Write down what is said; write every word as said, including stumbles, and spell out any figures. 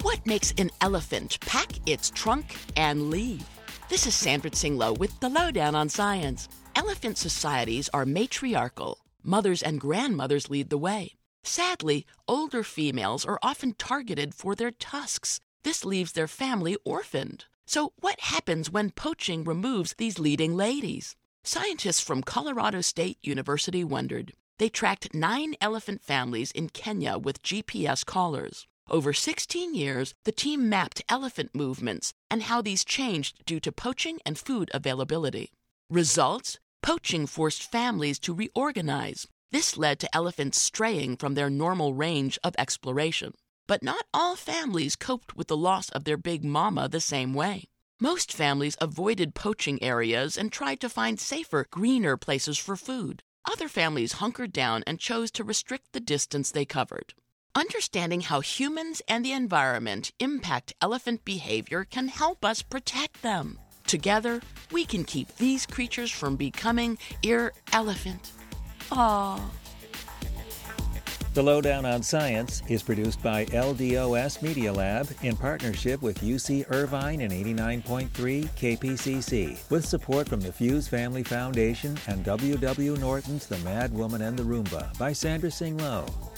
What makes an elephant pack its trunk and leave? This is Sandra Tsing-Loh with the Lowdown on Science. Elephant societies are matriarchal. Mothers and grandmothers lead the way. Sadly, older females are often targeted for their tusks. This leaves their family orphaned. So what happens when poaching removes these leading ladies? Scientists from Colorado State University wondered. They tracked nine elephant families in Kenya with G P S collars. Over sixteen years, the team mapped elephant movements and how these changed due to poaching and food availability. Results? Poaching forced families to reorganize. This led to elephants straying from their normal range of exploration. But not all families coped with the loss of their big mama the same way. Most families avoided poaching areas and tried to find safer, greener places for food. Other families hunkered down and chose to restrict the distance they covered. Understanding how humans and the environment impact elephant behavior can help us protect them. Together, we can keep these creatures from becoming ir-elephant. Aww. The Lowdown on Science is produced by L D O S Media Lab in partnership with U C Irvine and eighty-nine point three K P C C, with support from the Fuse Family Foundation and W W Norton's The Mad Woman and the Roomba by Sandra Tsing-Loh.